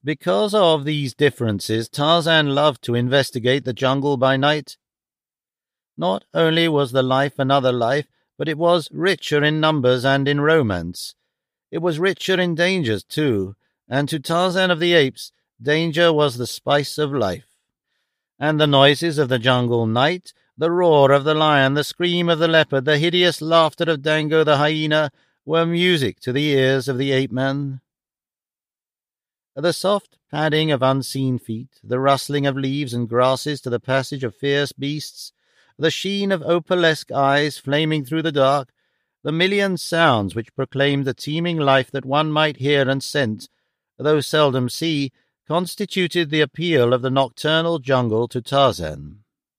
Because of these differences, Tarzan loved to investigate the jungle by night. Not only was the life another life, but it was richer in numbers and in romance. It was richer in dangers, too, and to Tarzan of the Apes, danger was the spice of life. And the noises of the jungle night, the roar of the lion, the scream of the leopard, the hideous laughter of Dango the hyena, were music to the ears of the ape-man. The soft padding of unseen feet, the rustling of leaves and grasses to the passage of fierce beasts, the sheen of opalesque eyes flaming through the dark, the million sounds which proclaimed the teeming life that one might hear and scent, though seldom see, constituted the appeal of the nocturnal jungle to Tarzan.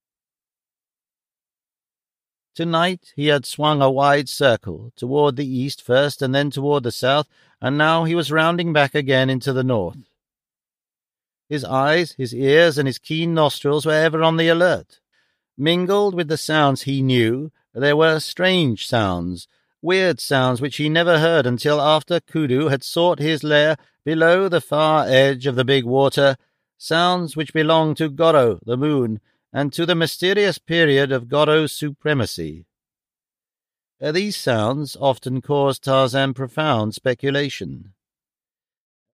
Tonight he had swung a wide circle, toward the east first and then toward the south, and now he was rounding back again into the north. His eyes, his ears, and his keen nostrils were ever on the alert. Mingled with the sounds he knew, there were strange sounds, weird sounds which he never heard until after Kudu had sought his lair below the far edge of the big water, sounds which belonged to Goro, the moon, and to the mysterious period of Goro's supremacy. These sounds often caused Tarzan profound speculation.